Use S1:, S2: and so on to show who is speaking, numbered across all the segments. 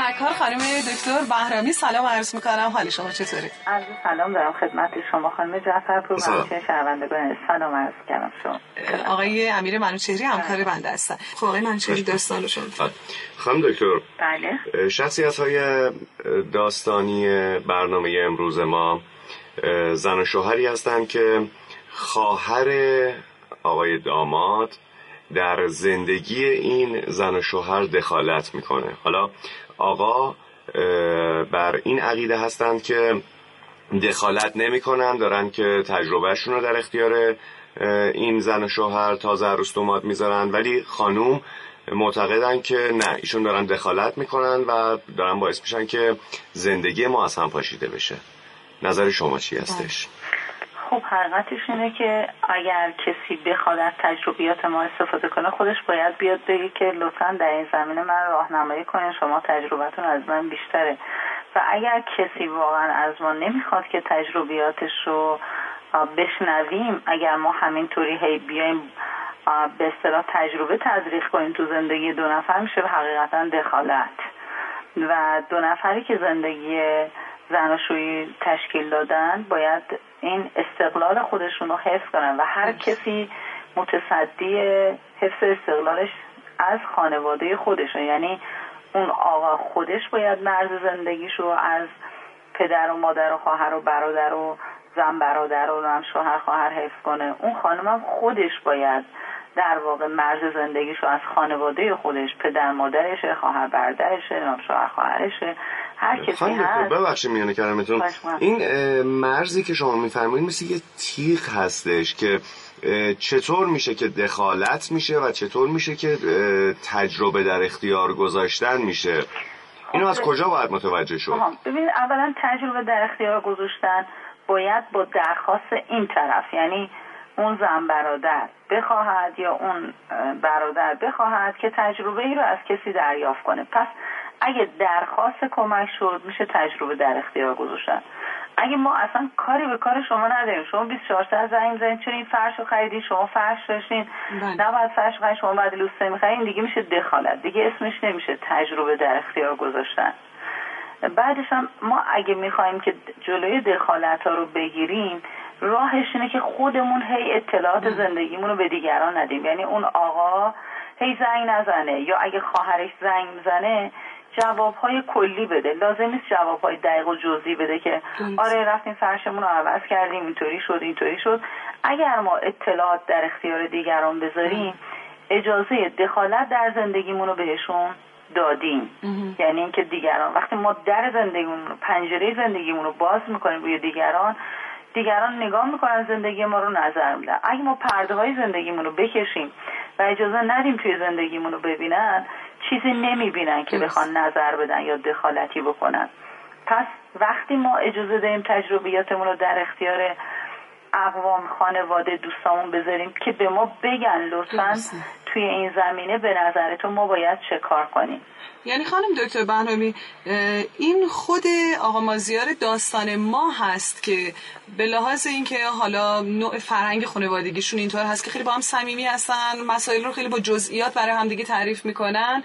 S1: سرکار خانم دکتر بهرامی سلام عرض میکنم. حال شما چطوره؟
S2: عرض سلام دارم خدمت شما خانم جعفرپور و شنوندگان. سلام عرض کردم. شما
S1: آقای امیر منوچهری همکار بنده هستن. خب آقای منوچهری داستانشون.
S3: خانم دکتر،
S2: بله،
S3: شخصیت‌های داستانی برنامه امروز ما زن و شوهری هستند که خواهر آقای داماد در زندگی این زن و شوهر دخالت میکنه. حالا آقا بر این عقیده هستند که دخالت نمیکنن، دارن که تجربهشون رو در اختیار این زن و شوهر تازه عروس داماد میذارن، ولی خانوم معتقدن که نه، ایشون دارن دخالت میکنن و دارن باعث میشن که زندگی ما از هم پاشیده بشه. نظر شما چی هستش؟
S2: خب حقیقتش اینه که اگر کسی بخواد از تجربیات ما استفاده کنه، خودش باید بیاد بگه که لطفاً در این زمینه من راهنمایی کنین، شما تجربتون از من بیشتره. و اگر کسی واقعا از ما نمیخواد که تجربیاتش رو بشنویم، اگر ما همینطوری هی بیایم به اصطلاح تجربه تزریق کنیم تو زندگی دو نفر، میشه حقیقتا دخالت. و دو نفری که زندگی زناشویی تشکیل دادن باید این استقلال خودشون رو حفظ کنن و هر کسی متصدی حفظ استقلالش از خانواده خودشه. یعنی اون آقا خودش باید مرز زندگیش رو از پدر و مادر و خواهر و برادر و زن برادر و هم شوهر خواهر حفظ کنه. اون خانم هم خودش باید در واقع مرز زندگیشو از خانواده خودش، پدر مادرشه، خواهر برادرشه، شوهر خواهرشه، هر کسی هست.
S3: ببخشید میونه کلمتون، این مرزی که شما میفرمایید مثل یه تیغ هستش که چطور میشه که دخالت میشه و چطور میشه که تجربه در اختیار گذاشتن میشه؟ اینو از کجا باید متوجه شد؟
S2: ببین، اولا تجربه در اختیار گذاشتن باید با درخواست این طرف، یعنی اون زن برادر بخواهد یا اون برادر بخواهد که تجربه ای رو از کسی دریافت کنه. پس اگه درخواست کمک شد میشه تجربه در اختیار گذاشتن. اگه ما اصلا کاری به کار شما نداریم، شما 24 ساعت زنگ می‌زنید چون این فرشو خریدین، شما فرش داشتین، نباید فرش خرید، شما بعد لوسته می‌خرید، دیگه میشه دخالت، دیگه اسمش نمیشه تجربه در اختیار گذاشتن. بعدش هم ما اگه می‌خوایم که جلوی دخالت ها رو بگیریم، راهش اینه که خودمون هی اطلاعات زندگیمون رو به دیگران ندیم. یعنی اون آقا هی زنگ نزنه، یا اگه خواهرش زنگ میزنه جوابهای کلی بده، لازم نیست جوابهای دقیق و جزئی بده که آره رفتیم فرشمون رو عوض کردیم، اینطوری شد اینطوری شد. اگر ما اطلاعات در اختیار دیگران بذاریم، اجازه دخالت در زندگیمون رو بهشون دادیم. یعنی اینکه دیگران، وقتی ما در زندگیمون، پنجره زندگیمون رو باز میکنیم روی دیگران نگاه میکنن زندگی ما رو، نظر میدن. اگه ما پرده های زندگیمون رو بکشیم و اجازه ندیم توی زندگیمون رو ببینن، چیزی نمیبینن که بخوان نظر بدن یا دخالتی بکنن. پس وقتی ما اجازه داریم تجربیاتمون رو در اختیار اقوام، خانواده، دوستامون بذاریم که به ما بگن لطفاً توی این زمینه به نظرتون ما باید چه کار کنیم.
S1: یعنی خانم دکتر بهرامی، این خود آقا مازیار داستان ما هست که به لحاظ اینکه حالا نوع فرهنگ خانوادگیشون اینطور هست که خیلی با هم صمیمی هستن، مسائل رو خیلی با جزئیات برای هم دیگه تعریف میکنن،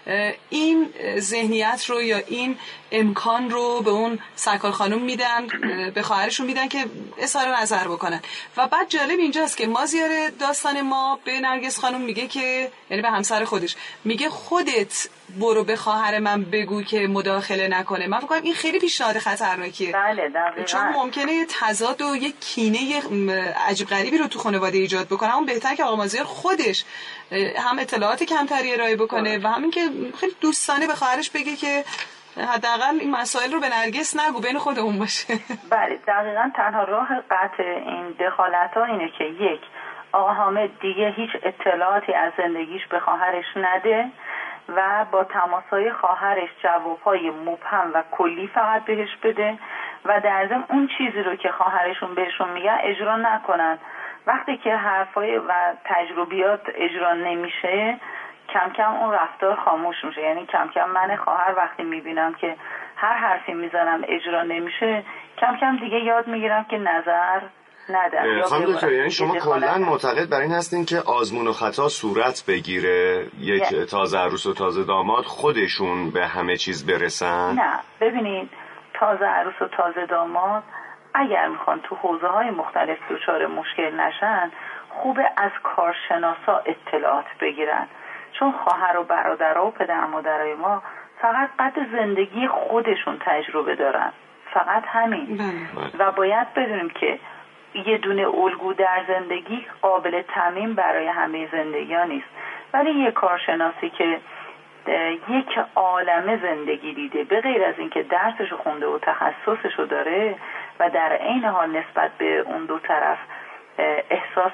S1: این ذهنیت رو یا این امکان رو به اون سرکار خانم میدن، به خواهرشون میدن که اظهار نظر بکنن. و بعد جالب اینجاست که مازیار داستان ما به نرگس خانم میگه که، یعنی به همسر خودش میگه خودت برو به خواهر من بگو که مداخله نکنه. من فکر کنم این خیلی پیشنهاد خطرناکیه.
S2: بله دقیقاً.
S1: چون ممکنه تضاد و یک کینه عجیب غریبی رو تو خانواده ایجاد بکنه. اون بهتره که آقا مازیار خودش هم اطلاعات کمتری ارائه بکنه و همین که خیلی دوستانه به خواهرش بگه که حداقل این مسائل رو به نرگس نگو، بین خودمون باشه.
S2: بله دقیقاً. تنها راه قطع این دخالت‌ها اینه که یک، آقا حامد دیگه هیچ اطلاعاتی از زندگیش به خواهرش نده و با تماسهای خواهرش جوابهای مبهم و کلی فقط بهش بده و در ضمن اون چیزی رو که خواهرشون بهشون میگن اجرا نکنن. وقتی که حرفای و تجربیات اجرا نمیشه، کم کم اون رفتار خاموش میشه. یعنی کم کم من خواهر وقتی میبینم که هر حرفی میزنم اجرا نمیشه، کم کم دیگه یاد میگیرم که نظر ندن.
S3: خانم دکتر، یعنی شما کلا معتقد بر این هستین که آزمون و خطا صورت بگیره، یک تازه عروس و تازه داماد خودشون به همه چیز برسن؟
S2: نه، ببینید تازه عروس و تازه داماد اگر میخوان تو حوزه‌های مختلف دچار مشکل نشن، خوبه از کارشناسا اطلاعات بگیرن، چون خواهر و برادرها و پدر مادرای ما فقط قد زندگی خودشون تجربه دارن، فقط همین. و باید بدونیم که یه دونه الگو در زندگی قابل تعمیم برای همه زندگی ها نیست، ولی یه کارشناسی که یک عالمه زندگی دیده، به غیر از اینکه درسشو خونده و تخصصشو داره و در عین حال نسبت به اون دو طرف احساس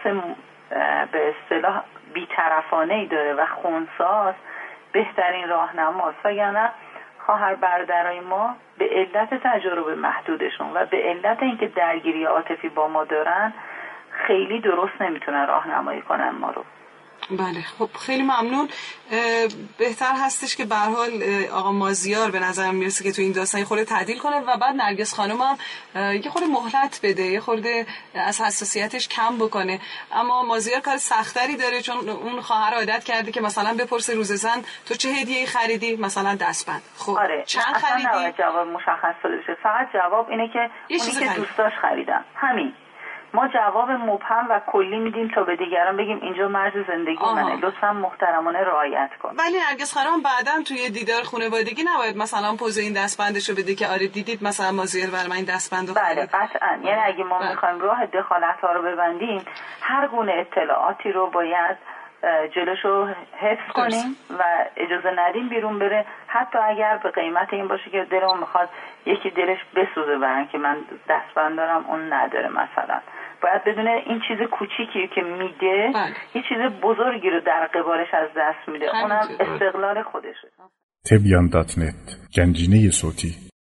S2: به اصطلاح بی‌طرفانه‌ای داره و خنثی‌ست، بهترین راهنماست. وگرنه خواهر برادرای ما به علت تجارب محدودشون و به علت اینکه درگیری عاطفی با ما دارن خیلی درست نمیتونن راهنمایی کنن ما رو.
S1: بله، خب خیلی ممنون. بهتر هستش که به هر حال آقا مازیار به نظرم میرسه که تو این داستان خورده تعدیل کنه و بعد نرگس خانم هم یه خورده مهلت بده، یه خورده از حساسیتش کم بکنه. اما مازیار کار سختری داره، چون اون خواهر عادت کرده که مثلا بپرسه روز زن تو چه هدیه‌ای خریدی، مثلا دستبند. خب
S2: آره،
S1: چند خریدی؟
S2: اصلا جواب مشخص بشه، فقط جواب اینه که اونی که دوستاش خریدم، همین. ما جواب مبهم و کلی میدیم تا به دیگران بگیم اینجا مرز زندگی منه، لطفا محترمانه رعایت کن.
S1: ولی نرگس خانم بعداً توی دیدار خانوادگی نباید مثلا پوز این دستبندشو بده که آره دیدید مثلا مازیار برای من این دستبندو خرید.
S2: بله قطعاً. یعنی اگه ما میخوایم راه دخالت‌ها رو ببندیم، هر گونه اطلاعاتی رو باید جلوشو حفظ کنیم و اجازه ندیم بیرون بره، حتی اگر به قیمت این باشه که دلمون میخواد یکی دلش بسوزه برن که من دستبند دارم اون نداره. مثلا باید بدونه این چیز کوچیکی که میده یه چیز بزرگی رو در قبالش از دست میده، اونم استقلال خودشه.
S4: تبیان.net، گنجینه صوتی.